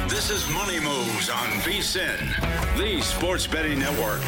This is Money Moves on VSiN, the sports betting network.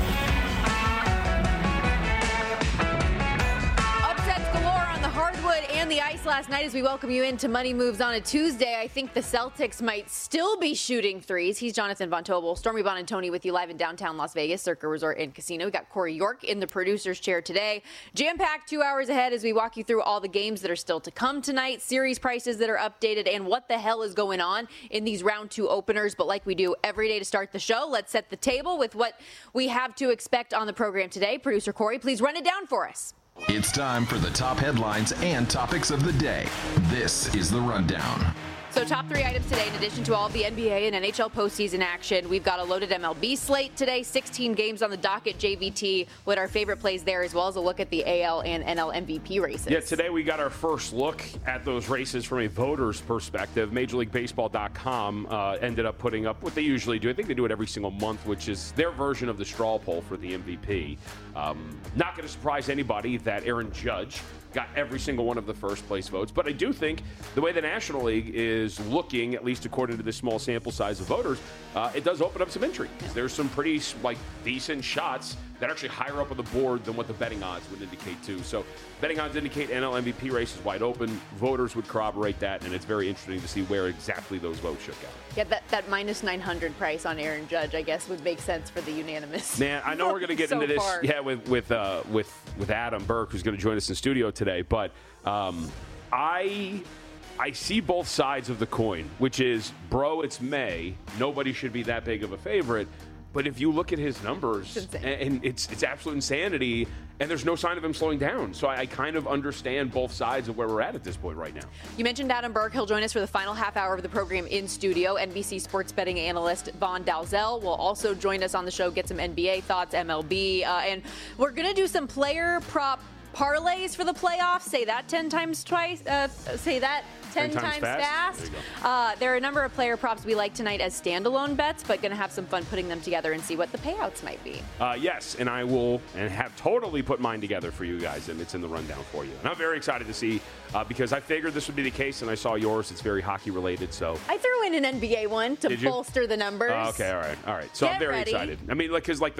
Upsets galore on the hardwood and the ice last night as we welcome you into Money Moves on a Tuesday. I think the Celtics might still be shooting threes. He's Jonathan Von Tobel. Stormy Buonantony with you live in downtown Las Vegas, Circa Resort and Casino. We got Corey York in the producer's chair today. Jam-packed 2 hours ahead as we walk you through all the games that are still to come tonight, series prices that are updated, and what the hell is going on in these round 2 openers. But like we do every day to start the show, let's set the table with what we have to expect on the program today. Producer Corey, please run it down for us. It's time for the top headlines and topics of the day. This is The Rundown. So top 3 items today, in addition to all of the NBA and NHL postseason action, we've got a loaded MLB slate today, 16 games on the docket, JVT, with our favorite plays there, as well as a look at the AL and NL MVP races. Yeah, today we got our first look at those races from a voter's perspective. MajorLeagueBaseball.com ended up putting up what they usually do. I think they do it every single month, which is their version of the straw poll for the MVP. Not going to surprise anybody that Aaron Judge got every single one of the first place votes. But I do think the way the National League is looking, at least according to this small sample size of voters, it does open up some intrigue. There's some pretty decent shots that are actually higher up on the board than what the betting odds would indicate too. So betting odds indicate NL MVP race is wide open. Voters would corroborate that, and it's very interesting to see where exactly those votes shook out. Yeah, that minus 900 price on Aaron Judge, I guess, would make sense for the unanimous. Man, I know we're going to get into this, with Adam Burke, who's going to join us in studio today. But I see both sides of the coin, which is, bro, it's May. Nobody should be that big of a favorite. But if you look at his numbers, and it's absolute insanity, and there's no sign of him slowing down. So I kind of understand both sides of where we're at this point right now. You mentioned Adam Burke. He'll join us for the final half hour of the program in studio. NBC sports betting analyst Vaughn Dalzell will also join us on the show, get some NBA thoughts, MLB. And we're going to do some player prop parlays for the playoffs. Say that 10 times twice. Say that 10 times fast. There are a number of player props we like tonight as standalone bets, but going to have some fun putting them together and see what the payouts might be. Yes, and I will and have totally put mine together for you guys, and it's in the rundown for you. And I'm very excited to see because I figured this would be the case, and I saw yours. It's very hockey related, so I threw in an NBA one to bolster the numbers. Okay, all right. So I'm very excited. I mean, because look,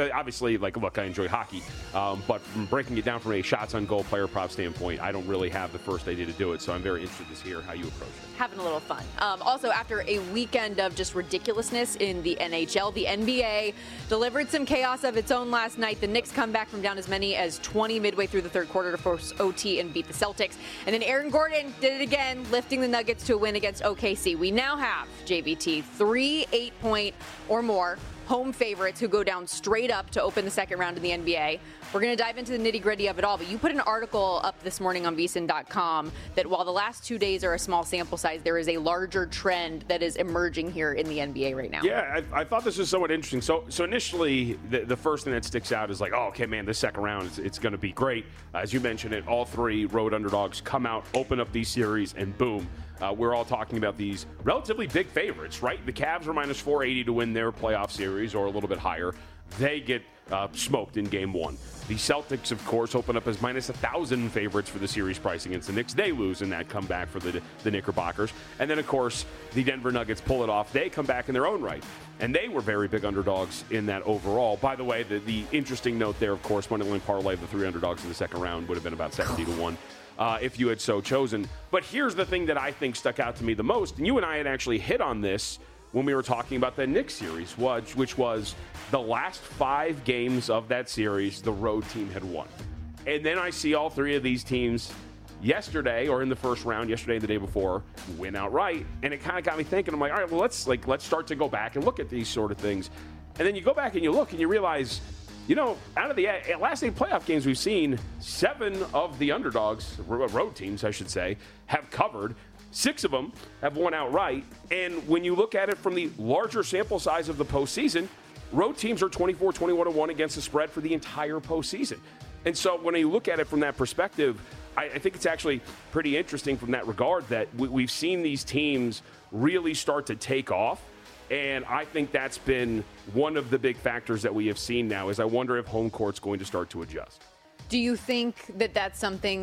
I enjoy hockey, but from breaking it down from a shots on goal player prop standpoint, I don't really have the first idea to do it. So I'm very interested to hear how you approach it. Having a little fun. Also, after a weekend of just ridiculousness in the NHL, the NBA delivered some chaos of its own last night. The Knicks come back from down as many as 20 midway through the third quarter to force OT and beat the Celtics. And then Aaron Gordon did it again, lifting the Nuggets to a win against OKC. We now have, JVT, 3 8-point or more home favorites who go down straight up to open the second round in the NBA. We're going to dive into the nitty-gritty of it all, but you put an article up this morning on VSiN.com that while the last 2 days are a small sample size, there is a larger trend that is emerging here in the NBA right now. Yeah, I thought this was somewhat interesting. So initially, the first thing that sticks out is like, oh, okay, man, this second round, it's going to be great. As you mentioned it, all 3 road underdogs come out, open up these series, and boom. We're all talking about these relatively big favorites, right? The Cavs were minus 480 to win their playoff series, or a little bit higher. They get smoked in game 1. The Celtics, of course, open up as minus 1,000 favorites for the series price against the Knicks. They lose in that comeback for the Knickerbockers. And then, of course, the Denver Nuggets pull it off. They come back in their own right. And they were very big underdogs in that overall. By the way, the interesting note there, of course, money-line parlay of the 3 underdogs in the second round would have been about 70-1. If you had so chosen. But here's the thing that I think stuck out to me the most, and you and I had actually hit on this when we were talking about the Knicks series, which was the last 5 games of that series, the road team had won. And then I see all 3 of these teams yesterday, or in the first round, yesterday and the day before, win outright. And it kind of got me thinking, I'm like, all right, well, let's start to go back and look at these sort of things. And then you go back and you look and you realize, you know, out of the last 8 playoff games we've seen, 7 of the underdogs, road teams, I should say, have covered. 6 of them have won outright. And when you look at it from the larger sample size of the postseason, road teams are 24-21-1 against the spread for the entire postseason. And so when you look at it from that perspective, I think it's actually pretty interesting from that regard that we've seen these teams really start to take off. And I think that's been one of the big factors that we have seen now is I wonder if home court's going to start to adjust. Do you think that that's something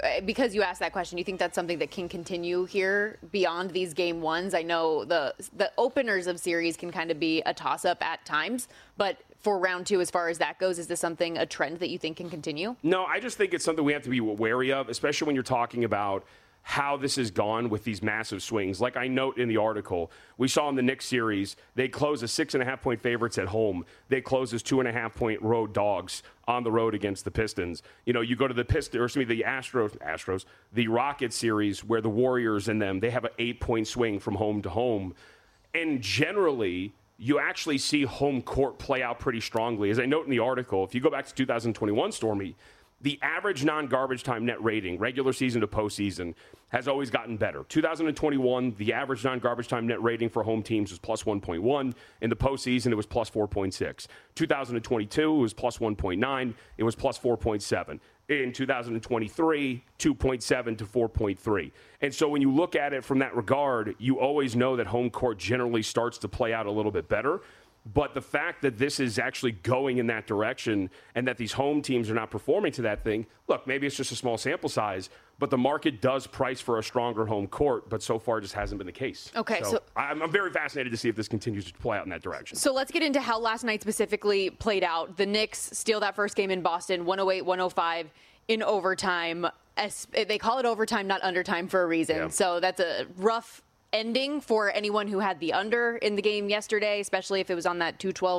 because you asked that question, you think that's something that can continue here beyond these game ones? I know the openers of series can kind of be a toss-up at times, but for round two, as far as that goes, is this a trend that you think can continue? No, I just think it's something we have to be wary of, especially when you're talking about how this has gone with these massive swings. Like I note in the article, we saw in the Knicks series, they close as 6.5-point favorites at home. They close as 2.5-point road dogs on the road against the Pistons. You know, you go to the Astros, the Rockets series where the Warriors and them, they have an 8-point swing from home to home. And generally, you actually see home court play out pretty strongly. As I note in the article, if you go back to 2021, Stormy, the average non-garbage time net rating, regular season to postseason, has always gotten better. 2021, the average non-garbage time net rating for home teams was plus 1.1. In the postseason, it was plus 4.6. 2022, it was plus 1.9. It was plus 4.7. In 2023, 2.7 to 4.3. And so when you look at it from that regard, you always know that home court generally starts to play out a little bit better. But the fact that this is actually going in that direction and that these home teams are not performing to that thing, look, maybe it's just a small sample size, but the market does price for a stronger home court, but so far it just hasn't been the case. Okay, so I'm very fascinated to see if this continues to play out in that direction. So let's get into how last night specifically played out. The Knicks steal that first game in Boston, 108-105 in overtime. They call it overtime, not undertime, for a reason. Yeah. So that's a rough ending for anyone who had the under in the game yesterday, especially if it was on that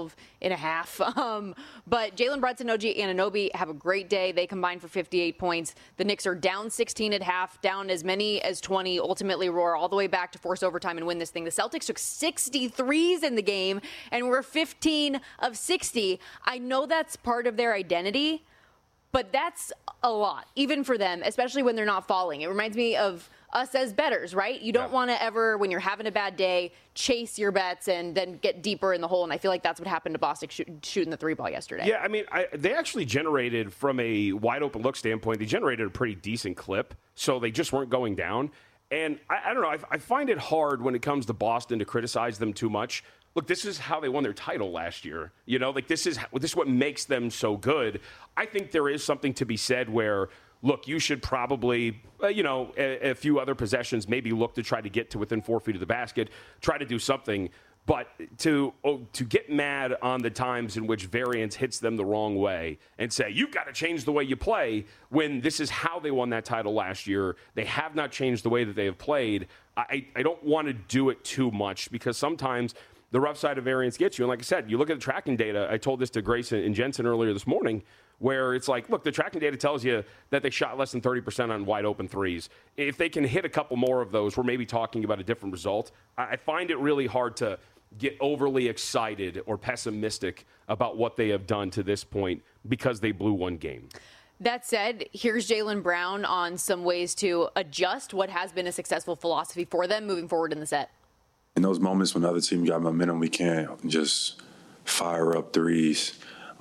212.5. But Jalen Brunson, OG Anunoby have a great day. They combined for 58 points. The Knicks are down 16 at half, down as many as 20, ultimately roar all the way back to force overtime and win this thing. The Celtics took 63s in the game and were 15 of 60. I know that's part of their identity, but that's a lot, even for them, especially when they're not falling. It reminds me of us as bettors, right? You don't want to ever, when you're having a bad day, chase your bets and then get deeper in the hole. And I feel like that's what happened to Boston shooting the three ball yesterday. Yeah, I mean, they actually generated, from a wide open look standpoint, they generated a pretty decent clip. So they just weren't going down. And I don't know, I find it hard when it comes to Boston to criticize them too much. Look, this is how they won their title last year. You know, like this is what makes them so good. I think there is something to be said where, look, you should probably, a few other possessions, maybe look to try to get to within 4 feet of the basket, try to do something. But to get mad on the times in which variance hits them the wrong way and say, you've got to change the way you play, when this is how they won that title last year, they have not changed the way that they have played. I don't want to do it too much because sometimes the rough side of variance gets you. And like I said, you look at the tracking data. I told this to Grace and Jensen earlier this morning, where it's like, look, the tracking data tells you that they shot less than 30% on wide open threes. If they can hit a couple more of those, we're maybe talking about a different result. I find it really hard to get overly excited or pessimistic about what they have done to this point because they blew one game. That said, here's Jaylen Brown on some ways to adjust what has been a successful philosophy for them moving forward in the set. In those moments when the other team got momentum, we can't just fire up threes.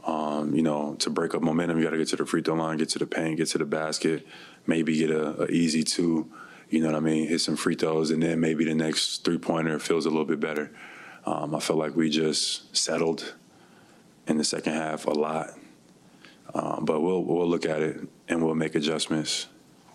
To break up momentum, you got to get to the free throw line, get to the paint, get to the basket, maybe get a easy two, hit some free throws, and then maybe the next three-pointer feels a little bit better. I feel like we just settled in the second half a lot. But we'll look at it and we'll make adjustments.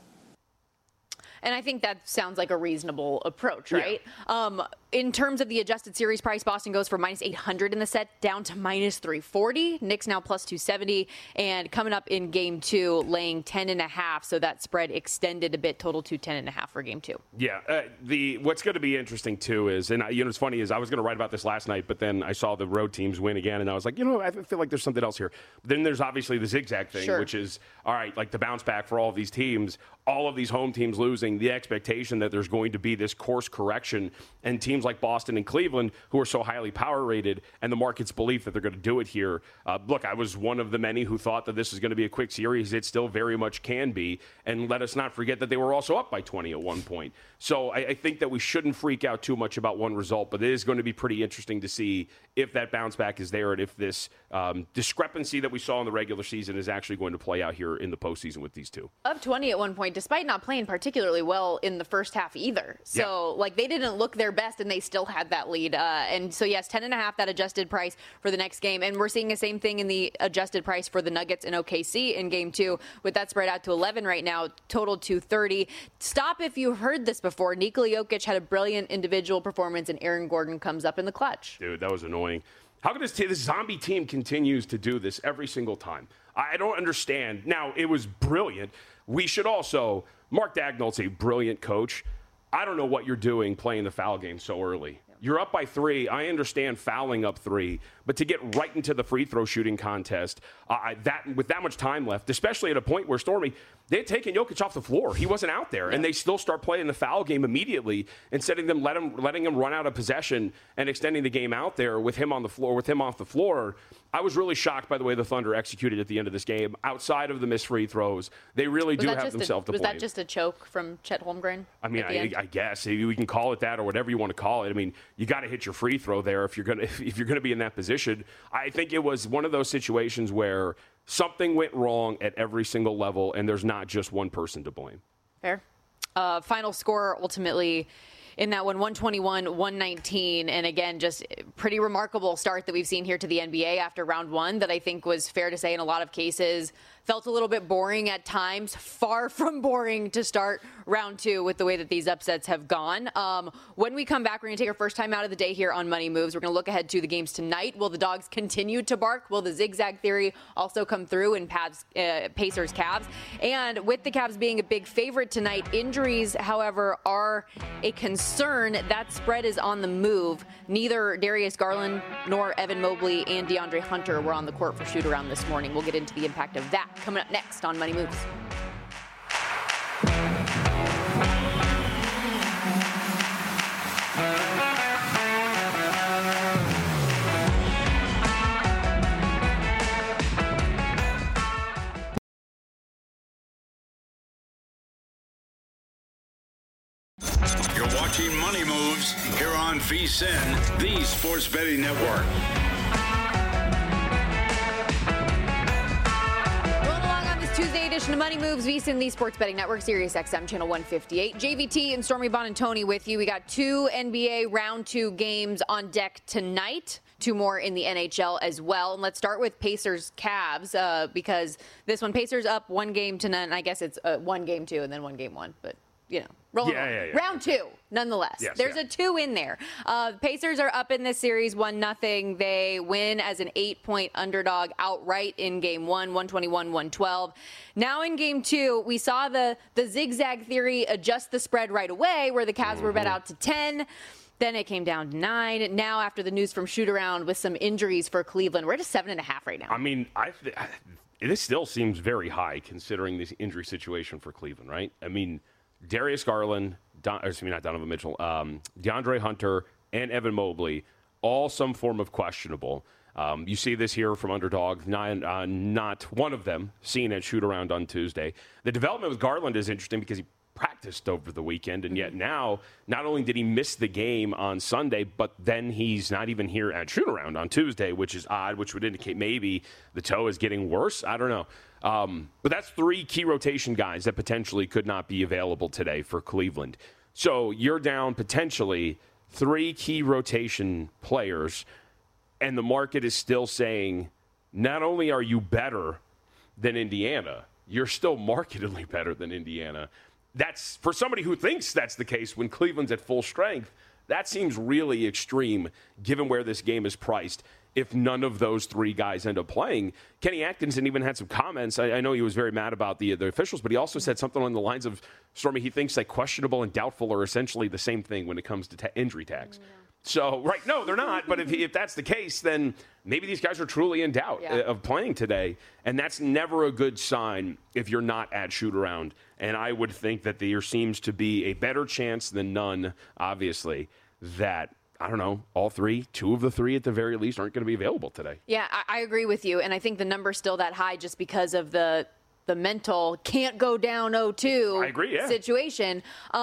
And I think that sounds like a reasonable approach, right? Yeah. In terms of the adjusted series price, Boston goes from minus 800 in the set down to minus 340. Knicks now plus 270. And coming up in game two, laying 10.5. So that spread extended a bit, total to 10.5 for game two. Yeah. What's going to be interesting, too, is, and what's funny is I was going to write about this last night, but then I saw the road teams win again, and I was like, I feel like there's something else here. But then there's obviously the zigzag thing, which is, all right, like the bounce back for all of these teams, all of these home teams losing, the expectation that there's going to be this course correction, and teams like Boston and Cleveland, who are so highly power rated, and the market's belief that they're going to do it here. Look, I was one of the many who thought that this is going to be a quick series. It still very much can be. And let us not forget that they were also up by 20 at one point. So I think that we shouldn't freak out too much about one result, but it is going to be pretty interesting to see if that bounce back is there and if this discrepancy that we saw in the regular season is actually going to play out here in the postseason with these two. Up 20 at one point, despite not playing particularly really well in the first half either. So, they didn't look their best, and they still had that lead. And so, yes, 10.5, that adjusted price for the next game. And we're seeing the same thing in the adjusted price for the Nuggets and OKC in Game 2, with that spread out to 11 right now, total 230. Stop if you heard this before. Nikola Jokic had a brilliant individual performance, and Aaron Gordon comes up in the clutch. Dude, that was annoying. How can this zombie team continues to do this every single time? I don't understand. Now, it was brilliant. We should also, Mark Dagnall's a brilliant coach. I don't know what you're doing playing the foul game so early. You're up by 3. I understand fouling up 3, but to get right into the free throw shooting contest, with that much time left, especially at a point where Stormy, they had taken Jokic off the floor. He wasn't out there, and they still start playing the foul game immediately instead of them letting him run out of possession and extending the game out there with him on the floor, with him off the floor. I was really shocked by the way the Thunder executed at the end of this game. Outside of the missed free throws, they really do have themselves to blame. Was that just a choke from Chet Holmgren? I mean, I guess we can call it that or whatever you want to call it. I mean, you got to hit your free throw there if you're gonna be in that position. I think it was one of those situations where something went wrong at every single level, and there's not just one person to blame. Fair. Final score ultimately in that one, 121-119. And again, just pretty remarkable start that we've seen here to the NBA after round 1 that I think was fair to say in a lot of cases felt a little bit boring at times, far from boring to start round 2 with the way that these upsets have gone. When we come back, we're going to take our first time out of the day here on Money Moves. We're going to look ahead to the games tonight. Will the Dogs continue to bark? Will the zigzag theory also come through in Pacers Cavs? And with the Cavs being a big favorite tonight, injuries, however, are a concern. That spread is on the move. Neither Darius Garland nor Evan Mobley and DeAndre Hunter were on the court for shoot-around this morning. We'll get into the impact of that coming up next on Money Moves. You're watching Money Moves here on VSiN, the Sports Betting Network. Tuesday edition of Money Moves, VSiN, the Sports Betting Network, Sirius XM, Channel 158. JVT and Stormy Buonantony with you. We got 2 NBA Round 2 games on deck tonight. 2 more in the NHL as well. And let's start with Pacers-Cavs because this one, Pacers up 1-0. I guess it's 1-2 and then 1-1. But, rolling on. Round 2, nonetheless. Yes, There's a 2 in there. Pacers are up in this series 1-0. They win as an 8-point underdog outright in Game 1, 121-112. Now in Game 2, we saw the zigzag theory adjust the spread right away, where the Cavs were bet out to 10. Then it came down to 9. Now, after the news from shoot-around with some injuries for Cleveland, we're at a 7.5 right now. I mean, this still seems very high considering this injury situation for Cleveland, right? I mean, Darius Garland, not Donovan Mitchell, DeAndre Hunter, and Evan Mobley, all some form of questionable. You see this here from Underdog, not one of them seen at shoot-around on Tuesday. The development with Garland is interesting because he practiced over the weekend, and yet now, not only did he miss the game on Sunday, but then he's not even here at shoot-around on Tuesday, which is odd, which would indicate maybe the toe is getting worse. I don't know. But that's 3 key rotation guys that potentially could not be available today for Cleveland. So you're down potentially 3 key rotation players, and the market is still saying not only are you better than Indiana, you're still markedly better than Indiana. That's, for somebody who thinks that's the case when Cleveland's at full strength, that seems really extreme given where this game is priced. If none of those 3 guys end up playing, Kenny Atkinson even had some comments. I know he was very mad about the officials, but he also said something along the lines of, Stormy, he thinks like questionable and doubtful are essentially the same thing when it comes to injury tags. So, right, no, they're not. But if that's the case, then maybe these guys are truly in doubt of playing today. And that's never a good sign if you're not at shoot-around. And I would think that there seems to be a better chance than none, obviously, that, I don't know, all 2 of the 3 at the very least aren't going to be available today. Yeah, I agree with you. And I think the number's still that high just because of the mental can't go down 0-2 I agree, situation.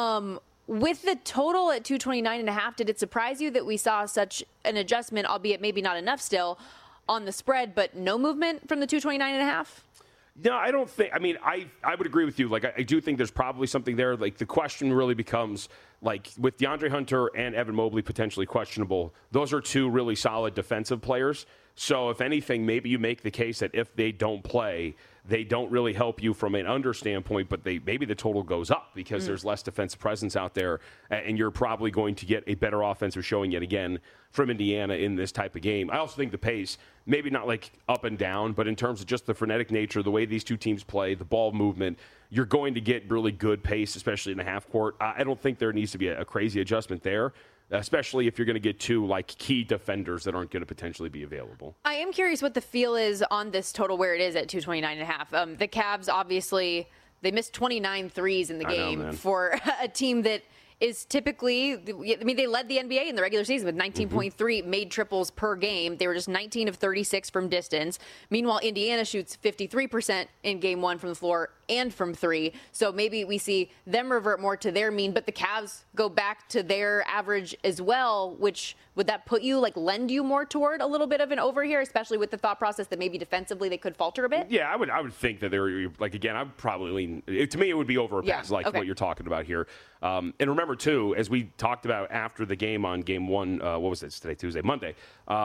With the total at 229.5, did it surprise you that we saw such an adjustment, albeit maybe not enough still, on the spread, but no movement from the 229.5? No, I don't think. I mean, I would agree with you. Like, I do think there's probably something there. Like, the question really becomes, like, with DeAndre Hunter and Evan Mobley potentially questionable, those are two really solid defensive players. So, if anything, maybe you make the case that if they don't play, they don't really help you from an under standpoint, but maybe the total goes up because there's less defensive presence out there, and you're probably going to get a better offensive showing yet again from Indiana in this type of game. I also think the pace, maybe not like up and down, but in terms of just the frenetic nature, the way these two teams play, the ball movement, you're going to get really good pace, especially in the half court. I don't think there needs to be a crazy adjustment there, especially if you're going to get two like key defenders that aren't going to potentially be available. I am curious what the feel is on this total where it is at 229.5. The Cavs, obviously, they missed 29 threes in the game for a team that is typically, I mean, they led the NBA in the regular season with 19.3 made triples per game. They were just 19 of 36 from distance. Meanwhile, Indiana shoots 53% in game one from the floor and from three. So maybe we see them revert more to their mean, but the Cavs go back to their average as well, which would that put you, like, lend you more toward a little bit of an over here, especially with the thought process that maybe defensively they could falter a bit? Yeah, I would think that they're, like, again, I'd probably lean, to me it would be over a pass, what you're talking about here. And remember, too, as we talked about after the game on game one, what was it, today, Tuesday, Monday,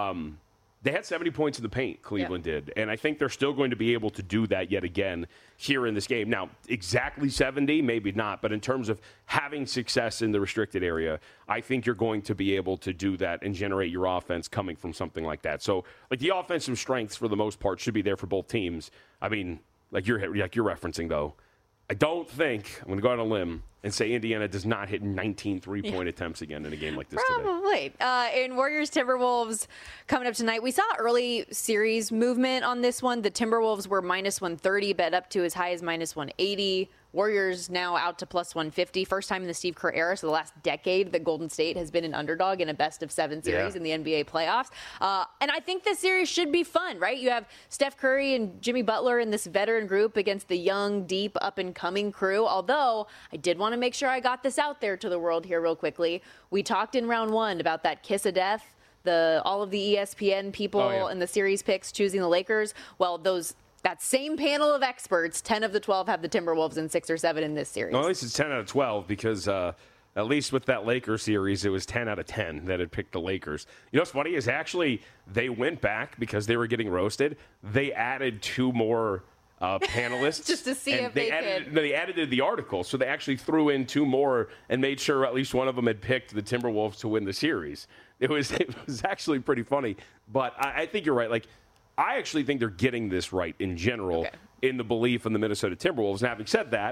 they had 70 points in the paint, Cleveland did. And I think they're still going to be able to do that yet again here in this game. Now, exactly 70, maybe not. But in terms of having success in the restricted area, I think you're going to be able to do that and generate your offense coming from something like that. So, like, the offensive strengths, for the most part, should be there for both teams. I mean, like you're referencing, though, I don't think, I'm going to go on a limb and say Indiana does not hit 19 three-point attempts again in a game like this today. Probably. In Warriors-Timberwolves coming up tonight, we saw early series movement on this one. The Timberwolves were minus 130, bet up to as high as minus 180. Warriors now out to plus 150. First time in the Steve Kerr era, so the last decade that Golden State has been an underdog in a best-of-7 series in the NBA playoffs. And I think this series should be fun, right? You have Steph Curry and Jimmy Butler in this veteran group against the young, deep, up-and-coming crew. Although, I did want to make sure I got this out there to the world here real quickly. We talked in round one about that kiss of death, all of the ESPN people and the series picks choosing the Lakers. Well, that same panel of experts, 10 of the 12 have the Timberwolves in 6 or 7 in this series. Well, at least it's 10 out of 12 because at least with that Lakers series, it was 10 out of 10 that had picked the Lakers. You know what's funny is actually they went back because they were getting roasted. They added 2 more panelists. Just to see if they could. They added to the article, so they actually threw in 2 more and made sure at least one of them had picked the Timberwolves to win the series. It was actually pretty funny. But I think you're right. Like, I actually think they're getting this right in general in the belief in the Minnesota Timberwolves. And having said that,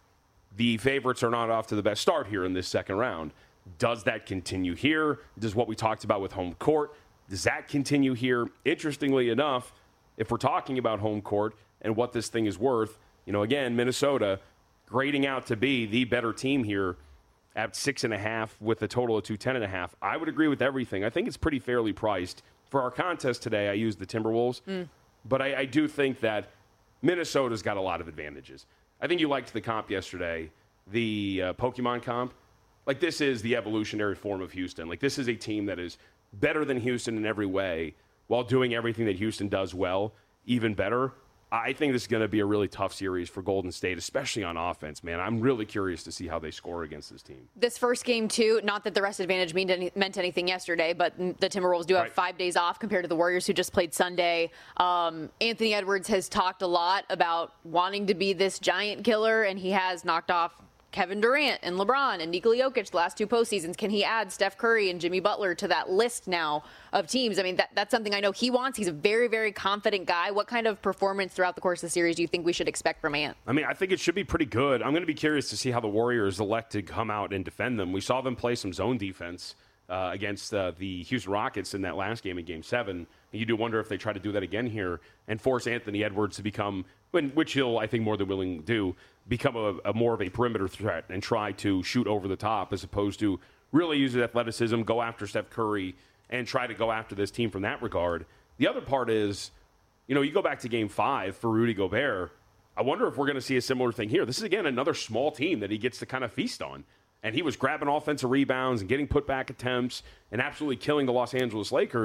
the favorites are not off to the best start here in this second round. Does that continue here? Does what we talked about with home court, does that continue here? Interestingly enough, if we're talking about home court and what this thing is worth, again, Minnesota grading out to be the better team here at 6.5 with a total of 210.5. I would agree with everything. I think it's pretty fairly priced. For our contest today, I used the Timberwolves, but I do think that Minnesota's got a lot of advantages. I think you liked the comp yesterday, the Pokemon comp. Like, this is the evolutionary form of Houston. Like, this is a team that is better than Houston in every way while doing everything that Houston does well, even better. I think this is going to be a really tough series for Golden State, especially on offense, man. I'm really curious to see how they score against this team. This first game, too, not that the rest advantage meant anything yesterday, but the Timberwolves do have 5 days off compared to the Warriors, who just played Sunday. Anthony Edwards has talked a lot about wanting to be this giant killer, and he has knocked off Kevin Durant and LeBron and Nikola Jokic the last 2 postseasons. Can he add Steph Curry and Jimmy Butler to that list now of teams? I mean, that's something I know he wants. He's a very, very confident guy. What kind of performance throughout the course of the series do you think we should expect from Ant? I mean, I think it should be pretty good. I'm going to be curious to see how the Warriors elect to come out and defend them. We saw them play some zone defense against the Houston Rockets in that last game in Game 7. And you do wonder if they try to do that again here and force Anthony Edwards to become, which he'll, I think, more than willing to do, become a more of a perimeter threat and try to shoot over the top as opposed to really use his athleticism, go after Steph Curry, and try to go after this team from that regard. The other part is, you go back to Game 5 for Rudy Gobert. I wonder if we're going to see a similar thing here. This is, again, another small team that he gets to kind of feast on. And he was grabbing offensive rebounds and getting put-back attempts and absolutely killing the Los Angeles Lakers.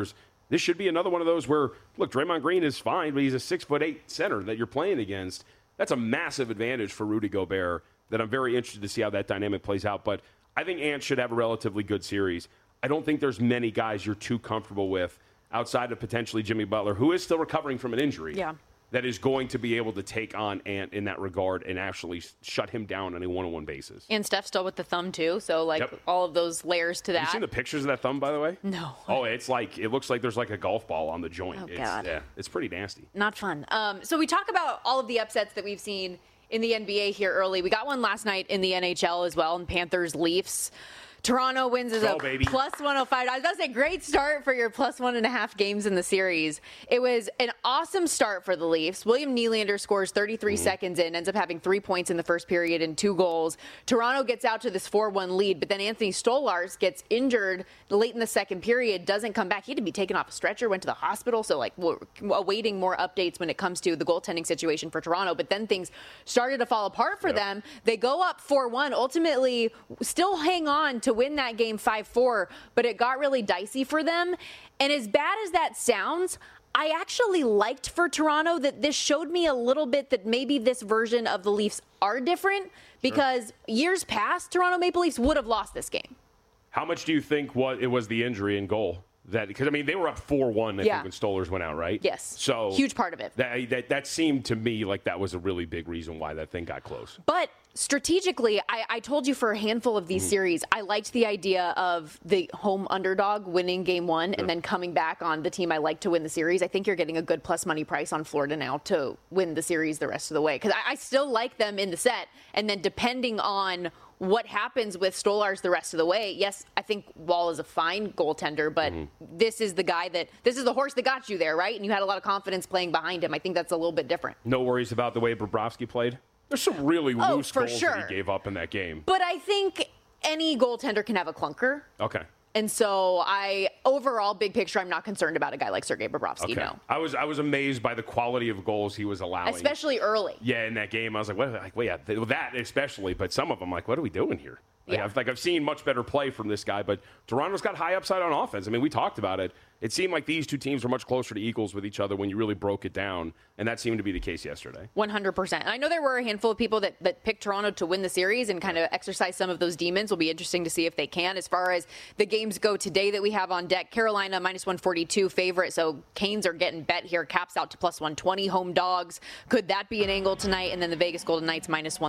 This should be another one of those where, look, Draymond Green is fine, but he's a 6'8" center that you're playing against. That's a massive advantage for Rudy Gobert that I'm very interested to see how that dynamic plays out. But I think Ant should have a relatively good series. I don't think there's many guys you're too comfortable with outside of potentially Jimmy Butler, who is still recovering from an injury. Yeah. That is going to be able to take on Ant in that regard and actually shut him down on a one-on-one basis. And Steph's still with the thumb, too. So, Yep. all of those layers to that. Have you seen the pictures of that thumb, by the way? No. Oh, it looks like there's like a golf ball on the joint. Oh, God. Yeah, it's pretty nasty. Not fun. So we talk about all of the upsets that we've seen in the NBA here early. We got one last night in the NHL as well, in Panthers Leafs. Toronto wins as baby. plus 105. I was about to say, great start for your plus 1.5 games in the series. It was an awesome start for the Leafs. William Nylander scores 33 seconds in, ends up having 3 points in the first period and 2 goals. Toronto gets out to this 4-1 lead, but then Anthony Stolarz gets injured late in the second period, doesn't come back. He had to be taken off a stretcher, went to the hospital, so we're awaiting more updates when it comes to the goaltending situation for Toronto. But then things started to fall apart for them. They go up 4-1, ultimately still hang on to win that game 5-4, but it got really dicey for them. And as bad as that sounds, I actually liked for Toronto that this showed me a little bit that maybe this version of the Leafs are different, because years past, Toronto Maple Leafs would have lost this game. How much do you think it was the injury in goal? Because, I mean, they were up 4-1, I think, when Stolarz went out, right? Yes. So huge part of it. That seemed to me like that was a really big reason why that thing got close. But strategically, I told you for a handful of these series, I liked the idea of the home underdog winning game one and then coming back on the team I like to win the series. I think you're getting a good plus money price on Florida now to win the series the rest of the way, because I still like them in the set. And then depending on what happens with Stolarz the rest of the way, yes, I think Wall is a fine goaltender, but this is the horse that got you there, right? And you had a lot of confidence playing behind him. I think that's a little bit different. No worries about the way Bobrovsky played? There's some really loose goals sure. that he gave up in that game. But I think any goaltender can have a clunker. Okay. And so overall, big picture, I'm not concerned about a guy like Sergei Bobrovsky, Okay. no. I was amazed by the quality of goals he was allowing. Especially early. Yeah, in that game. I was like, that especially, but some of them, like, what are we doing here? I've seen much better play from this guy, but Toronto's got high upside on offense. I mean, we talked about it. It seemed like these two teams were much closer to equals with each other when you really broke it down, and that seemed to be the case yesterday. 100%. And I know there were a handful of people that picked Toronto to win the series and kind of exercise some of those demons. Will be interesting to see if they can. As far as the games go today that we have on deck, Carolina minus 142 favorite, so Canes are getting bet here. Caps out to plus 120, home dogs. Could that be an angle tonight? And then the Vegas Golden Knights minus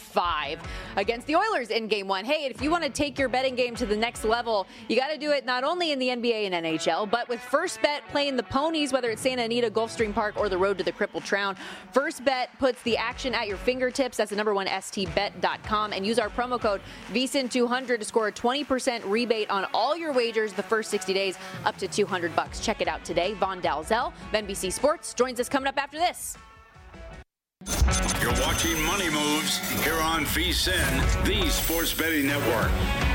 135 against the Oilers in game one. Hey, if you want to take your betting game to the next level, you got to do it not only in the NBA and NHL, but with First Bet playing the Ponies, whether it's Santa Anita, Gulfstream Park, or the road to the Crippled Crown. First Bet puts the action at your fingertips. That's the number one, stbet.com. And use our promo code VSIN200 to score a 20% rebate on all your wagers the first 60 days, up to $200. Check it out today. Von Dalzell of NBC Sports joins us coming up after this. You're watching Money Moves here on VSIN, the Sports Betting Network.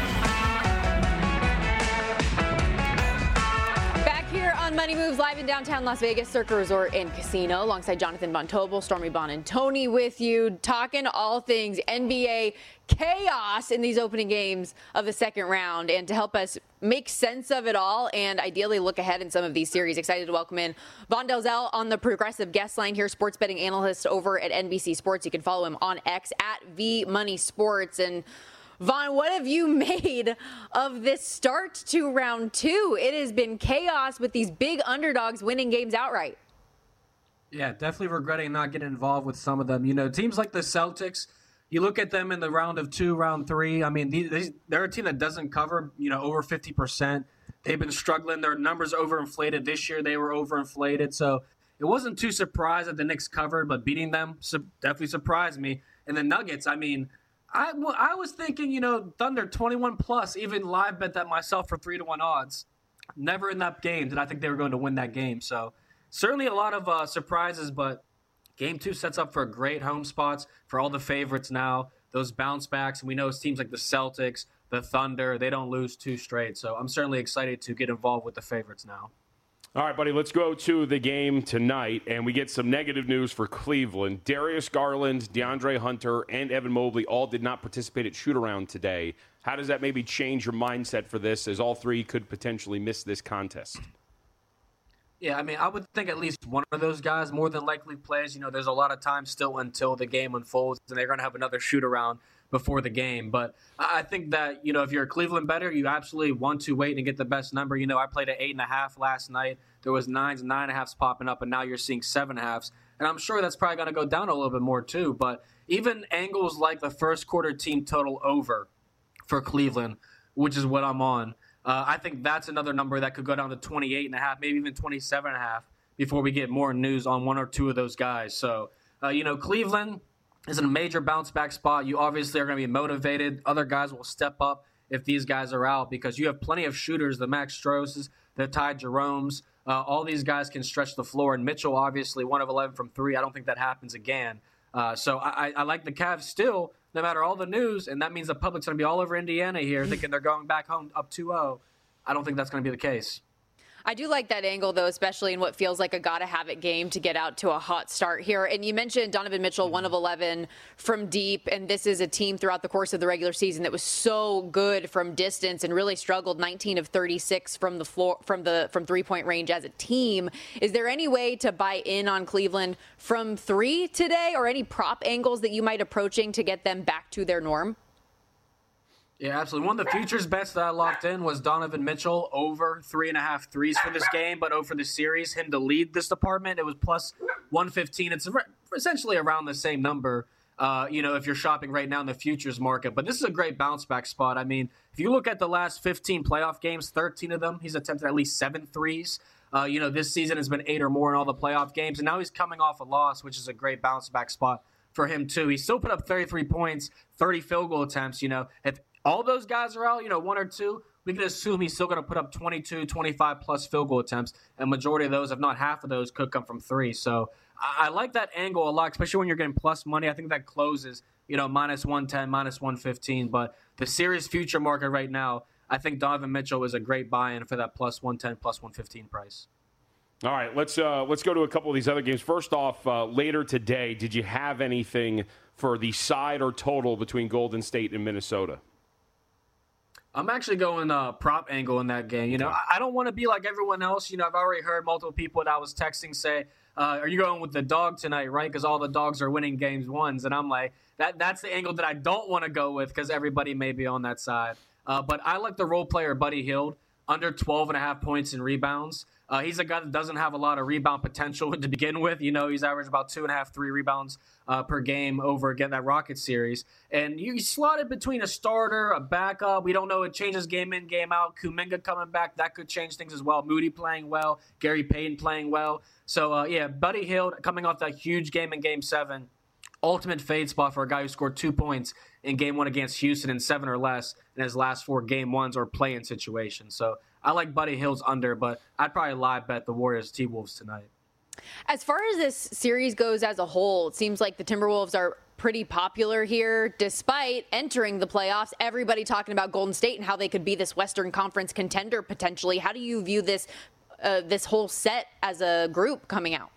Here on Money Moves, live in downtown Las Vegas, Circa Resort and Casino, alongside Jonathan Von Tobel, Stormy Bon, and Tony with you, talking all things NBA chaos in these opening games of the second round. And to help us make sense of it all and ideally look ahead in some of these series, excited to welcome in Von Dalzell on the Progressive guest line here, sports betting analyst over at NBC Sports. You can follow him on X at VMoneySports. And Von, what have you made of this start to round two? It has been chaos with these big underdogs winning games outright. Yeah, definitely regretting not getting involved with some of them. You know, teams like the Celtics, you look at them in the round of two, round three. I mean, they're a team that doesn't cover, over 50%. They've been struggling. Their numbers overinflated. This year they were overinflated. So it wasn't too surprised that the Knicks covered, but beating them definitely surprised me. And the Nuggets, I mean, I was thinking, Thunder 21 plus, even live bet that myself for 3-1 odds. Never in that game did I think they were going to win that game. So certainly a lot of surprises, but game two sets up for great home spots for all the favorites now. Those bounce backs, and we know teams like the Celtics, the Thunder, they don't lose two straight. So I'm certainly excited to get involved with the favorites now. All right, buddy, let's go to the game tonight, and we get some negative news for Cleveland. Darius Garland, DeAndre Hunter, and Evan Mobley all did not participate at shoot-around today. How does that maybe change your mindset for this, as all three could potentially miss this contest? Yeah, I mean, I would think at least one of those guys more than likely plays. There's a lot of time still until the game unfolds, and they're going to have another shoot-around before the game. But I think that, if you're a Cleveland bettor, you absolutely want to wait and get the best number. I played at 8.5 last night. There was 9s and 9.5s popping up, and now you're seeing 7.5s. And I'm sure that's probably going to go down a little bit more too. But even angles like the first quarter team total over for Cleveland, which is what I'm on, I think that's another number that could go down to 28.5, maybe even 27.5 before we get more news on one or two of those guys. So, Cleveland is in a major bounce back spot. You obviously are going to be motivated. Other guys will step up if these guys are out because you have plenty of shooters, the Max Stroses, the Ty Jeromes. All these guys can stretch the floor. And Mitchell, obviously, 1 of 11 from 3. I don't think that happens again. So I like the Cavs still, no matter all the news, and that means the public's going to be all over Indiana here thinking they're going back home up 2-0. I don't think that's going to be the case. I do like that angle, though, especially in what feels like a gotta-have-it game to get out to a hot start here. And you mentioned Donovan Mitchell, 1 of 11 from deep, and this is a team throughout the course of the regular season that was so good from distance and really struggled 19 of 36 from the floor, from three-point range as a team. Is there any way to buy in on Cleveland from 3 today, or any prop angles that you might approaching to get them back to their norm? Yeah, absolutely. One of the futures bets that I locked in was Donovan Mitchell over 3.5 threes for this game, but over the series, him to lead this department. It was plus 115. It's essentially around the same number, if you're shopping right now in the futures market. But this is a great bounce back spot. I mean, if you look at the last 15 playoff games, 13 of them, he's attempted at least 7 threes. This season has been 8 or more in all the playoff games, and now he's coming off a loss, which is a great bounce back spot for him too. He still put up 33 points, 30 field goal attempts. If all those guys are out, 1 or 2, we can assume he's still going to put up 22, 25-plus field goal attempts, and majority of those, if not half of those, could come from 3. So I like that angle a lot, especially when you're getting plus money. I think that closes, minus 110, minus 115. But the series future market right now, I think Donovan Mitchell is a great buy-in for that plus 110, plus 115 price. All right, let's go to a couple of these other games. First off, later today, did you have anything for the side or total between Golden State and Minnesota? I'm actually going prop angle in that game. I don't want to be like everyone else. I've already heard multiple people that I was texting say, are you going with the dog tonight, right? Because all the dogs are winning games ones. And I'm like, that's the angle that I don't want to go with because everybody may be on that side. But I like the role player Buddy Hield, under 12.5 points in rebounds. He's a guy that doesn't have a lot of rebound potential to begin with. He's averaged about 2.5, 3 rebounds per game over again that Rockets series. And you slot it between a starter, a backup. We don't know. It changes game in, game out. Kuminga coming back, that could change things as well. Moody playing well. Gary Payton playing well. So, Buddy Hield coming off that huge game in Game 7. Ultimate fade spot for a guy who scored 2 points in Game 1 against Houston in 7 or less in his last 4 Game 1s or play-in situations. So I like Buddy Hield's under, but I'd probably live bet the Warriors T-Wolves tonight. As far as this series goes as a whole, it seems like the Timberwolves are pretty popular here, despite entering the playoffs. Everybody talking about Golden State and how they could be this Western Conference contender potentially. How do you view this whole set as a group coming out?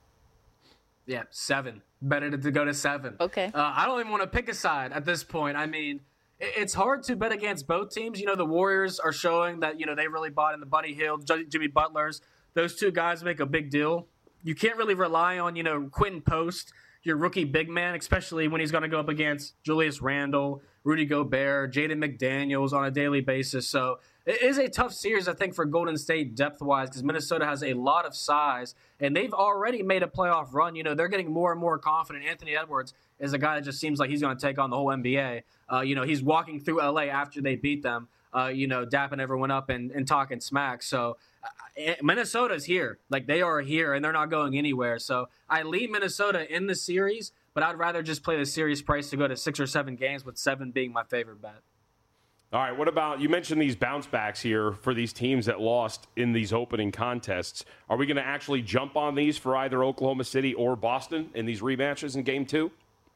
Yeah, 7. Better to go to 7. Okay. I don't even want to pick a side at this point. I mean, it's hard to bet against both teams. The Warriors are showing that, they really bought in the Buddy Hield, Jimmy Butlers. Those 2 guys make a big deal. You can't really rely on, Quentin Post, your rookie big man, especially when he's going to go up against Julius Randle, Rudy Gobert, Jaden McDaniels on a daily basis. So it is a tough series, I think, for Golden State depth-wise because Minnesota has a lot of size, and they've already made a playoff run. They're getting more and more confident. Anthony Edwards is a guy that just seems like he's going to take on the whole NBA. He's walking through L.A. after they beat them, dapping everyone up and talking smack. So Minnesota's here. Like, they are here, and they're not going anywhere. So I lean Minnesota in the series, but I'd rather just play the series price to go to 6 or 7 games, with 7 being my favorite bet. All right, what about, you mentioned these bounce backs here for these teams that lost in these opening contests. Are we going to actually jump on these for either Oklahoma City or Boston in these rematches in Game 2?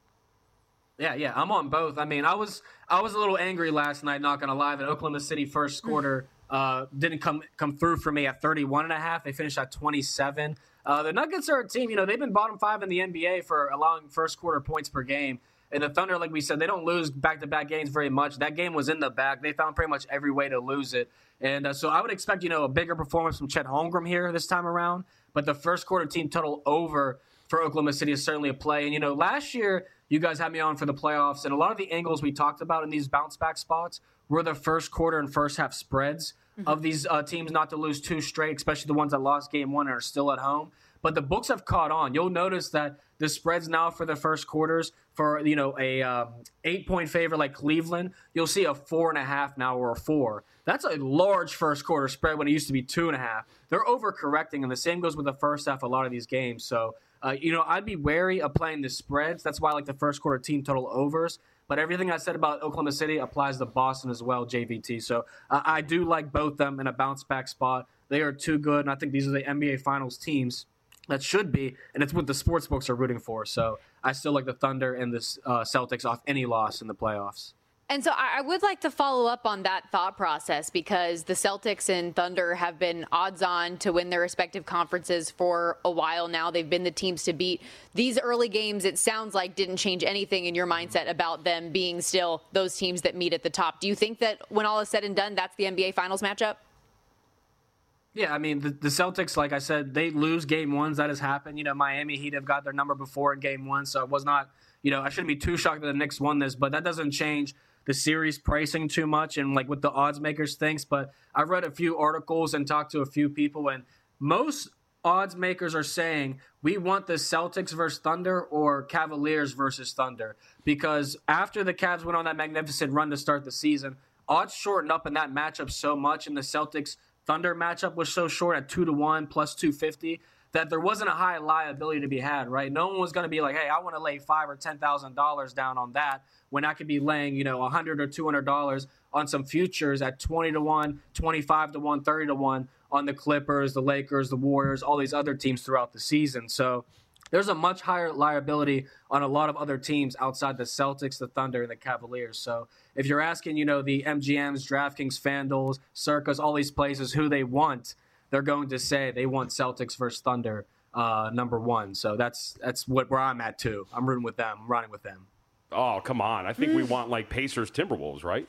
Yeah, I'm on both. I mean, I was a little angry last night, not going to lie, that Oklahoma City first quarter didn't come through for me at 31.5. They finished at 27. The Nuggets are a team, they've been bottom 5 in the NBA for allowing first quarter points per game. And the Thunder, like we said, they don't lose back-to-back games very much. That game was in the bag. They found pretty much every way to lose it. And so I would expect, a bigger performance from Chet Holmgren here this time around. But the first quarter team total over for Oklahoma City is certainly a play. And, last year you guys had me on for the playoffs, and a lot of the angles we talked about in these bounce-back spots were the first quarter and first half spreads of these teams not to lose 2 straight, especially the ones that lost game 1 and are still at home. But the books have caught on. You'll notice that the spreads now for the first quarters for, a 8-point favorite like Cleveland, you'll see a 4.5 now or a 4. That's a large first quarter spread when it used to be 2.5. They're overcorrecting, and the same goes with the first half of a lot of these games. So, I'd be wary of playing the spreads. That's why I like the first quarter team total overs. But everything I said about Oklahoma City applies to Boston as well, JVT. So I do like both them in a bounce-back spot. They are too good, and I think these are the NBA Finals teams that should be, and it's what the sports books are rooting for. So I still like the Thunder and the Celtics off any loss in the playoffs. And so I would like to follow up on that thought process, because the Celtics and Thunder have been odds on to win their respective conferences for a while now. They've been the teams to beat. These early games, it sounds like, didn't change anything in your mindset about them being still those teams that meet at the top. Do you think that when all is said and done, that's the NBA Finals matchup? Yeah, I mean, the Celtics, like I said, they lose game 1s. That has happened. Miami Heat have got their number before in game 1, so it was not, I shouldn't be too shocked that the Knicks won this, but that doesn't change the series pricing too much and like what the odds makers thinks. But I've read a few articles and talked to a few people, and most odds makers are saying we want the Celtics versus Thunder or Cavaliers versus Thunder, because after the Cavs went on that magnificent run to start the season, odds shortened up in that matchup so much, and the Celtics Thunder matchup was so short at 2-1 plus 250 that there wasn't a high liability to be had, right? No one was going to be like, hey, I want to lay $5,000 or $10,000 down on that when I could be laying, $100 or $200 on some futures at 20-1, 25-1, 30-1 on the Clippers, the Lakers, the Warriors, all these other teams throughout the season. So there's a much higher liability on a lot of other teams outside the Celtics, the Thunder, and the Cavaliers. So if you're asking, the MGMs, DraftKings, FanDuels, Circus, all these places who they want, they're going to say they want Celtics versus Thunder number 1. So that's where I'm at too. I'm rooting with them. I'm running with them. Oh, come on. I think we want like Pacers Timberwolves, right?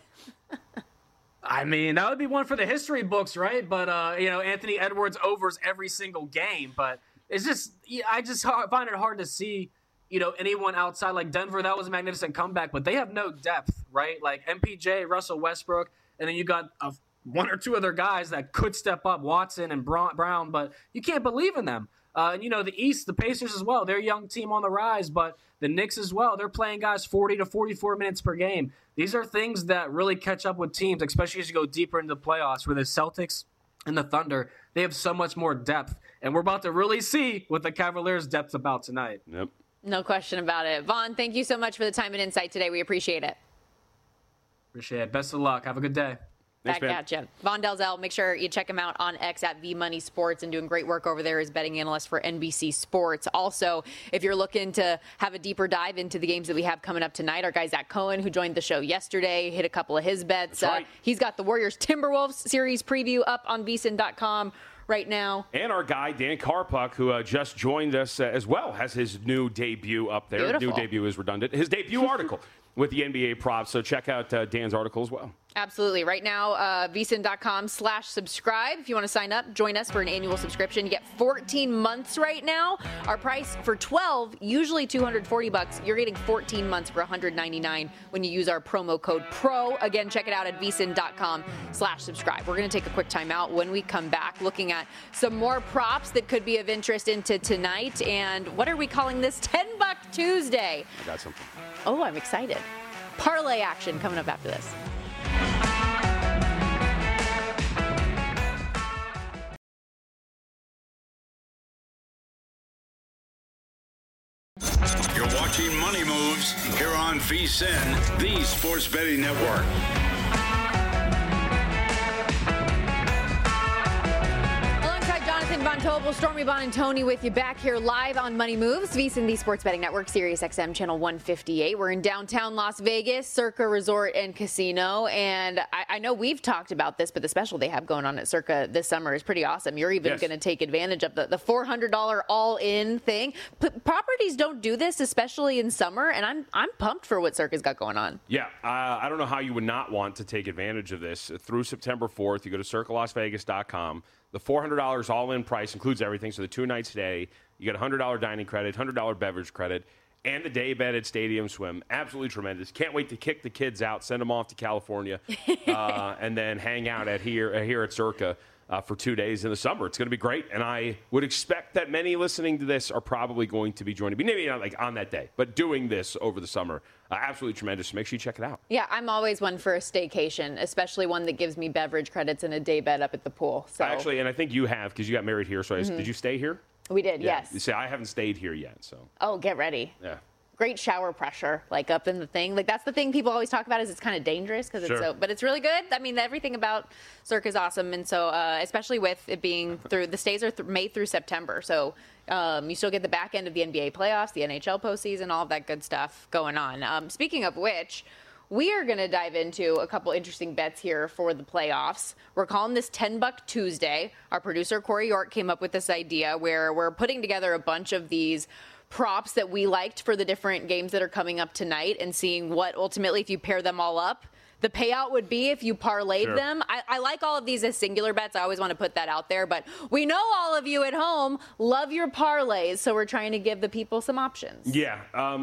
I mean, that would be one for the history books, right? But, Anthony Edwards overs every single game. But it's just, I just find it hard to see, anyone outside like Denver. That was a magnificent comeback, but they have no depth, right? Like MPJ, Russell Westbrook, and then you got one or two other guys that could step up, Watson and Brown, but you can't believe in them. And, the East, the Pacers as well, they're a young team on the rise, but the Knicks as well, they're playing guys 40 to 44 minutes per game. These are things that really catch up with teams, especially as you go deeper into the playoffs, where the Celtics and the Thunder, they have so much more depth. And we're about to really see what the Cavaliers' depth's about tonight. Yep. No question about it. Vaughn, thank you so much for the time and insight today. We appreciate it. Appreciate it. Best of luck. Have a good day. Back at you. Vaughn Dalzell, make sure you check him out on X at VMoneySports and doing great work over there as betting analyst for NBC Sports. Also, if you're looking to have a deeper dive into the games that we have coming up tonight, our guy Zach Cohen, who joined the show yesterday, hit a couple of his bets. That's right. He's got the Warriors-Timberwolves series preview up on VSiN.com right now. And our guy, Dan Karpuk, who just joined us as well, has his new debut up there. Beautiful. New debut is redundant. His debut article with the NBA props. So check out Dan's article as well. Absolutely. Right now, vsin.com/subscribe. If you want to sign up, join us for an annual subscription. You get 14 months right now. Our price for 12, usually $240. You're getting 14 months for $199 when you use our promo code PRO. Again, check it out at vsin.com/subscribe. We're going to take a quick time out. When we come back, looking at some more props that could be of interest into tonight. And what are we calling this? $10 Tuesday. I got something. Oh, I'm excited. Parlay action coming up after this. You're watching Money Moves here on VSiN, the Sports Betting Network. Lauren Von Tobel, Stormy Bonantoni with you back here live on Money Moves, VSiN, the Sports Betting Network, Sirius XM Channel 158. We're in downtown Las Vegas, Circa Resort and Casino, and I know we've talked about this, but the special they have going on at Circa this summer is pretty awesome. You're even going to take advantage of the $400 all-in thing. Properties don't do this, especially in summer, and I'm pumped for what Circa's got going on. Yeah, I don't know how you would not want to take advantage of this. Through September 4th, you go to circalasvegas.com. The $400 all-in price includes everything. So the 2 nights stay, you get $100 dining credit, $100 beverage credit, and the day bed at Stadium Swim. Absolutely tremendous. Can't wait to kick the kids out, send them off to California, and then hang out here at Circa for 2 days in the summer. It's going to be great, and I would expect that many listening to this are probably going to be joining me. Maybe not like on that day, but doing this over the summer. Absolutely tremendous. Make sure you check it out. Yeah, I'm always one for a staycation, especially one that gives me beverage credits and a day bed up at the pool. So. Actually, and I think you have because you got married here. So did you stay here? We did, Yeah. yes. You see, I haven't stayed here yet. So. Oh, get ready. Yeah. Great shower pressure, like up in the thing. Like that's the thing people always talk about is it's kind of dangerous because it's so, but it's really good. I mean, everything about Circa is awesome, and so especially with it being through the stays are May through September, so you still get the back end of the NBA playoffs, the NHL postseason, all of that good stuff going on. Speaking of which. We are going to dive into a couple interesting bets here for the playoffs. We're calling this $10 Tuesday. Our producer, Corey York, came up with this idea where we're putting together a bunch of these props that we liked for the different games that are coming up tonight and seeing what ultimately, if you pair them all up, the payout would be if you parlayed them. I like all of these as singular bets. I always want to put that out there. But we know all of you at home love your parlays, so we're trying to give the people some options. Yeah.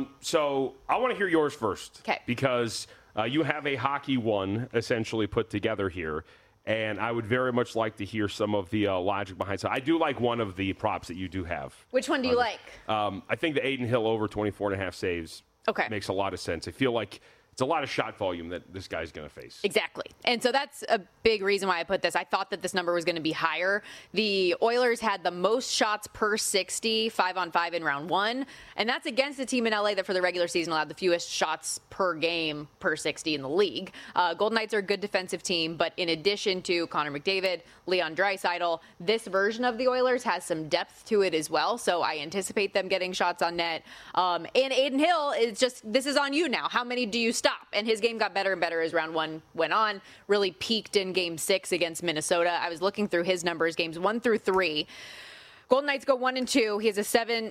So I want to hear yours first. Okay. Because you have a hockey one essentially put together here. And I would very much like to hear some of the logic behind it. I do like one of the props that you do have. Which one do you like? I think the Aiden Hill over 24.5 saves makes a lot of sense. I feel like it's a lot of shot volume that this guy's going to face. Exactly. And so that's a big reason why I put this. I thought that this number was going to be higher. The Oilers had the most shots per 60, 5-on-5 in round one. And that's against a team in LA that for the regular season allowed the fewest shots per game per 60 in the league. Golden Knights are a good defensive team, but in addition to Connor McDavid, Leon Draisaitl, this version of the Oilers has some depth to it as well. So I anticipate them getting shots on net. And Aiden Hill is just, this is on you now. How many do you stop? And his game got better and better as round one went on, really peaked in game 6 against Minnesota. I was looking through his numbers, games 1 through 3. Golden Knights go 1-2. He has a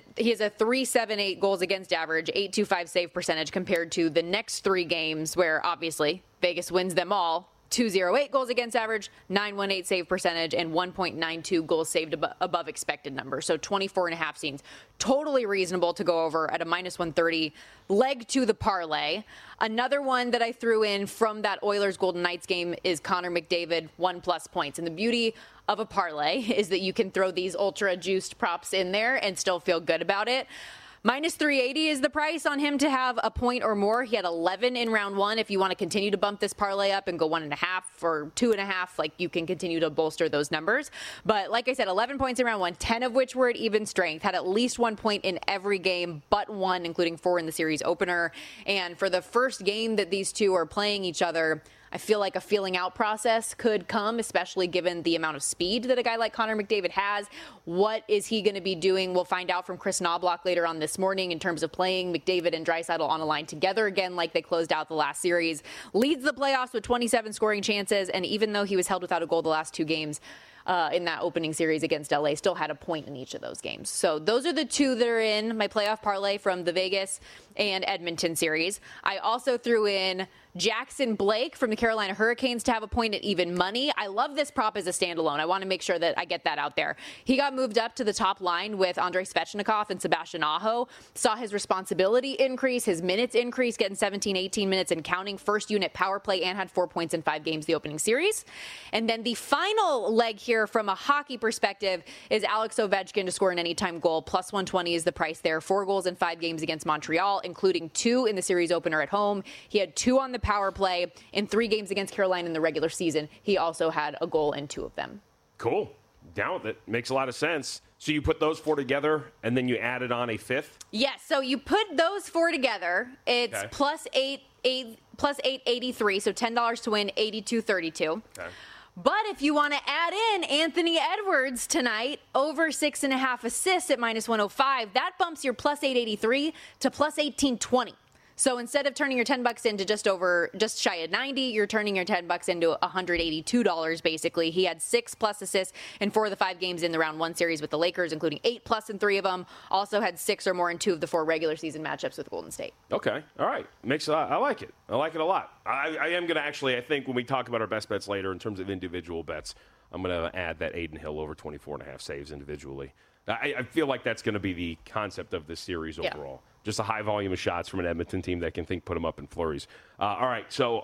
3.78 goals against average, 8.25 save percentage compared to the next 3 games where obviously Vegas wins them all. 2.08 goals against average, 9.18 save percentage, and 1.92 goals saved above expected numbers. So 24.5 seems totally reasonable to go over at a minus 130 leg to the parlay. Another one that I threw in from that Oilers Golden Knights game is Connor McDavid 1+ points. And the beauty of a parlay is that you can throw these ultra juiced props in there and still feel good about it. Minus 380 is the price on him to have a point or more. He had 11 in round one. If you want to continue to bump this parlay up and go 1.5 or 2.5, like you can continue to bolster those numbers. But like I said, 11 points in round one, 10 of which were at even strength, had at least 1 point in every game but one, including 4 in the series opener. And for the first game that these two are playing each other, I feel like a feeling out process could come, especially given the amount of speed that a guy like Connor McDavid has. What is he going to be doing? We'll find out from Chris Knobloch later on this morning in terms of playing McDavid and Draisaitl on a line together again like they closed out the last series. Leads the playoffs with 27 scoring chances, and even though he was held without a goal the last 2 games, in that opening series against LA, still had a point in each of those games. So those are the 2 that are in my playoff parlay from the Vegas and Edmonton series. I also threw in Jackson Blake from the Carolina Hurricanes to have a point at even money. I love this prop as a standalone. I want to make sure that I get that out there. He got moved up to the top line with Andrei Svechnikov and Sebastian Aho. Saw his responsibility increase, his minutes increase, getting 17, 18 minutes and counting, first unit power play, and had 4 points in 5 games the opening series. And then the final leg here from a hockey perspective is Alex Ovechkin to score an anytime goal. Plus 120 is the price there. 4 goals in 5 games against Montreal, including 2 in the series opener at home. He had 2 on the power play in 3 games against Carolina in the regular season. He also had a goal in 2 of them. Cool. Down with it. Makes a lot of sense. So you put those 4 together and then you added on a 5th? Yes. So you put those 4 together. It's plus 883. So $10 to win, 82.32. Okay. But if you want to add in Anthony Edwards tonight, over 6.5 assists at -105, that bumps your plus 883 to plus 1820. So instead of turning your $10 into just shy of 90, you're turning your $10 into $182 basically. He had 6+ assists in 4 of the 5 games in the round 1 series with the Lakers, including 8+ in 3 of them. Also had 6 or more in 2 of the 4 regular season matchups with Golden State. Okay. All right. I like it. I like it a lot. I am going to actually, I think when we talk about our best bets later in terms of individual bets, I'm going to add that Aiden Hill over 24.5 saves individually. I feel like that's going to be the concept of this series overall. Just a high volume of shots from an Edmonton team that can put them up in flurries. All right, so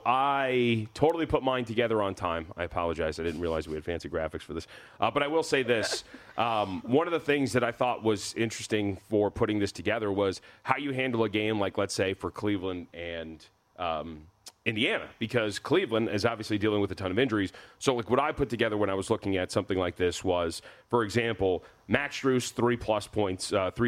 I totally put mine together on time. I apologize. I didn't realize we had fancy graphics for this. But I will say this. One of the things that I thought was interesting for putting this together was how you handle a game like, let's say, for Cleveland and Indiana, because Cleveland is obviously dealing with a ton of injuries. So like what I put together when I was looking at something like this was, for example, Max Strus, 3+ points,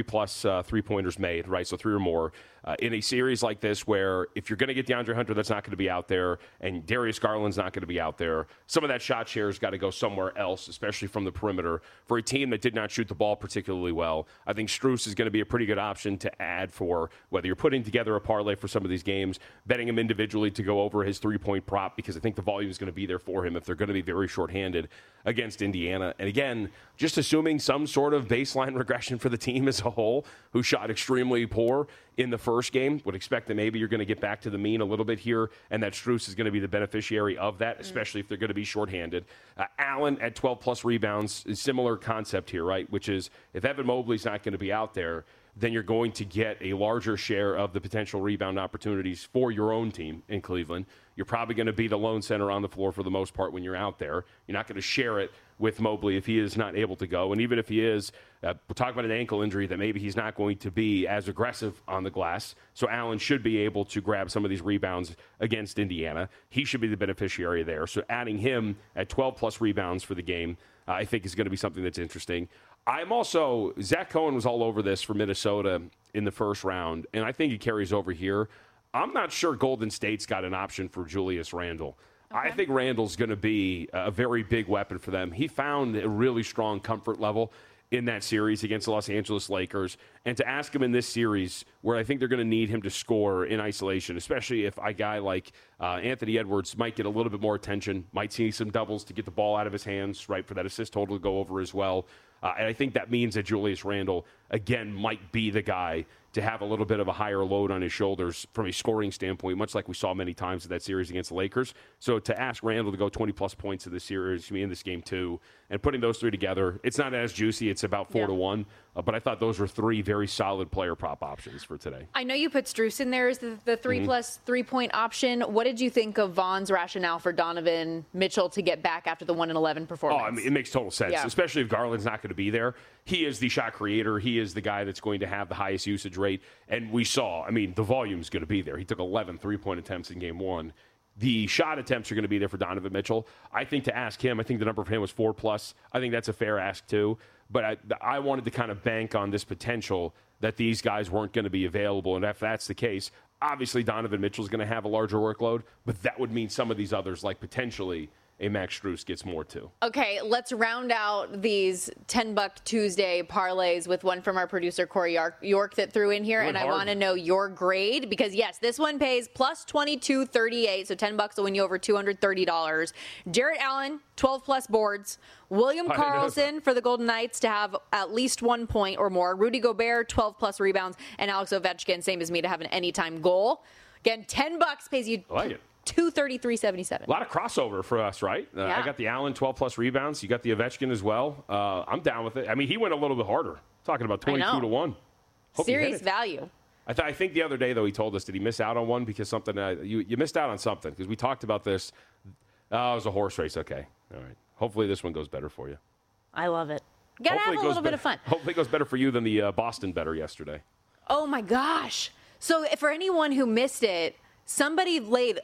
3+ three-pointers made, right? So 3 or more. In a series like this where if you're going to get DeAndre Hunter, that's not going to be out there, and Darius Garland's not going to be out there, some of that shot share has got to go somewhere else, especially from the perimeter. For a team that did not shoot the ball particularly well, I think Strus is going to be a pretty good option to add for whether you're putting together a parlay for some of these games, betting him individually to go over his 3-point prop, because I think the volume is going to be there for him if they're going to be very shorthanded against Indiana. And again, just assuming some sort of baseline regression for the team as a whole, who shot extremely poor in the first game, would expect that maybe you're going to get back to the mean a little bit here, and that Strus is going to be the beneficiary of that, especially if they're going to be shorthanded. Allen at 12+ rebounds, similar concept here, right? Which is if Evan Mobley's not going to be out there, then you're going to get a larger share of the potential rebound opportunities for your own team in Cleveland. You're probably going to be the lone center on the floor for the most part when you're out there. You're not going to share it with Mobley if he is not able to go. And even if he is, we're talking about an ankle injury that maybe he's not going to be as aggressive on the glass. So Allen should be able to grab some of these rebounds against Indiana. He should be the beneficiary there. So adding him at 12+ rebounds for the game, I think is going to be something that's interesting. I'm also, Zach Cohen was all over this for Minnesota in the first round, and I think he carries over here. I'm not sure Golden State's got an option for Julius Randle. Okay. I think Randle's going to be a very big weapon for them. He found a really strong comfort level in that series against the Los Angeles Lakers. And to ask him in this series, where I think they're going to need him to score in isolation, especially if a guy like Anthony Edwards might get a little bit more attention, might see some doubles to get the ball out of his hands, right, for that assist total to go over as well. And I think that means that Julius Randle, again, might be the guy to have a little bit of a higher load on his shoulders from a scoring standpoint, much like we saw many times in that series against the Lakers. So to ask Randle to go 20+ points in this series, in this game too, and putting those 3 together, it's not as juicy. It's about 4-1. But I thought those were 3 very solid player prop options for today. I know you put Strus in there as the 3+ 3-point option. What did you think of Vaughn's rationale for Donovan Mitchell to get back after the 1-11 performance? Oh, I mean, it makes total sense, especially if Garland's not going to be there. He is the shot creator. He is the guy that's going to have the highest usage rate. And we saw, I mean, the volume's going to be there. He took 11 3-point attempts in game 1. The shot attempts are going to be there for Donovan Mitchell. I think to ask him, I think the number for him was 4+. I think that's a fair ask too. But I wanted to kind of bank on this potential that these guys weren't going to be available. And if that's the case, obviously Donovan Mitchell's going to have a larger workload. But that would mean some of these others, like potentially a Max Strus, gets more too. Okay, let's round out these $10 Tuesday parlays with one from our producer, Corey York, that threw in here. And I want to know your grade because, yes, this one pays plus 22.38, so $10 will win you over $230. Jarrett Allen, 12+ boards. William Karlsson for the Golden Knights to have at least 1 point or more. Rudy Gobert, 12+ rebounds. And Alex Ovechkin, same as me, to have an anytime goal. Again, $10 pays you. I like it. $233.77. A lot of crossover for us, right? I got the Allen 12+ rebounds. You got the Ovechkin as well. I'm down with it. I mean, he went a little bit harder. Talking about 22-1. Serious value. I think the other day, though, he told us, did he miss out on one because something? You missed out on something because we talked about this. Oh, it was a horse race. Okay. All right. Hopefully this one goes better for you. I love it. Got to have a little bit of fun. Hopefully it goes better for you than the Boston better yesterday. Oh, my gosh. So for anyone who missed it, somebody laid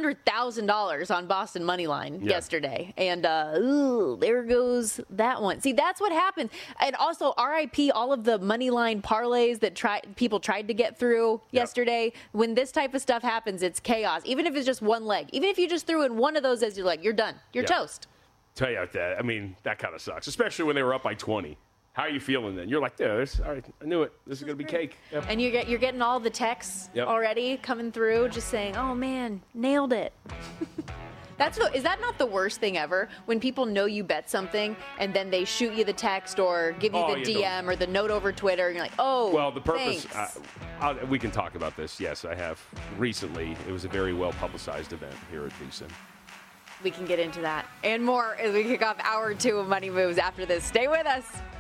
$100,000 on Boston money line yesterday, and there goes that one. See, that's what happens. And also, RIP all of the money line parlays that people tried to get through yesterday. When this type of stuff happens, it's chaos. Even if it's just one leg, even if you just threw in one of those as your leg, you're done. You're toast. Tell you that. I mean, that kind of sucks, especially when they were up by 20. How are you feeling then? You're like, yeah, all right, I knew it. This is going to be cake. Yep. And you're getting all the texts already coming through, just saying, "Oh man, nailed it." Is that not the worst thing ever? When people know you bet something and then they shoot you the text or give you the DM or the note over Twitter, and you're like, "Oh, well, the purpose." thanks. We can talk about this. Yes, I have recently. It was a very well publicized event here at VSiN. We can get into that and more as we kick off hour 2 of Money Moves after this. Stay with us.